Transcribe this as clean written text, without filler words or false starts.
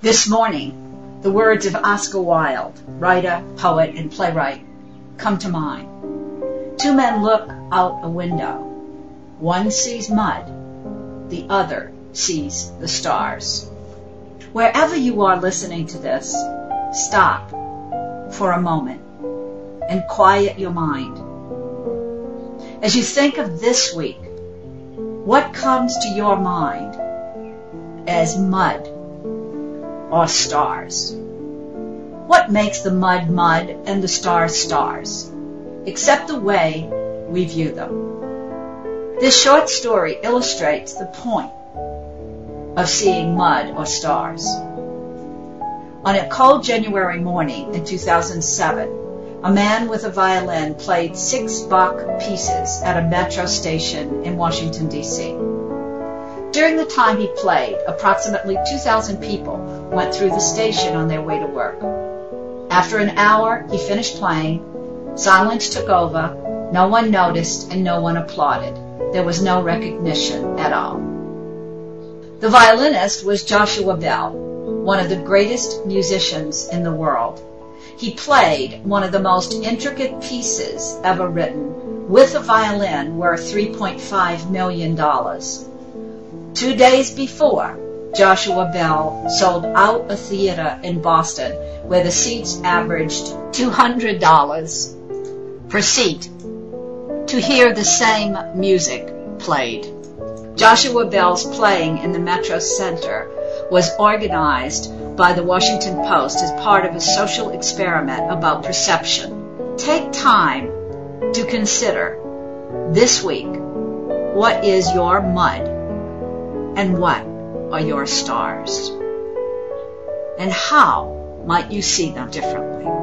This morning, the words of Oscar Wilde, writer, poet, and playwright, come to mind. Two men look out a window. One sees mud, the other sees the stars. Wherever you are listening to this, stop for a moment and quiet your mind. As you think of this week, what comes to your mind as mud or stars? What makes the mud mud and the stars stars, except the way we view them? This short story illustrates the point of seeing mud or stars. On a cold January morning in 2007, a man with a violin played 6 Bach pieces at a metro station in Washington, D.C. During the time he played, approximately 2,000 people went through the station on their way to work. After an hour, he finished playing. Silence took over. No one noticed and no one applauded. There was no recognition at all. The violinist was Joshua Bell, one of the greatest musicians in the world. He played one of the most intricate pieces ever written with a violin worth $3.5 million. 2 days before, Joshua Bell sold out a theater in Boston where the seats averaged $200 per seat to hear the same music played. Joshua Bell's playing in the Metro Center was organized by the Washington Post as part of a social experiment about perception. Take time to consider this week, what is your mud and what are your stars? And how might you see them differently?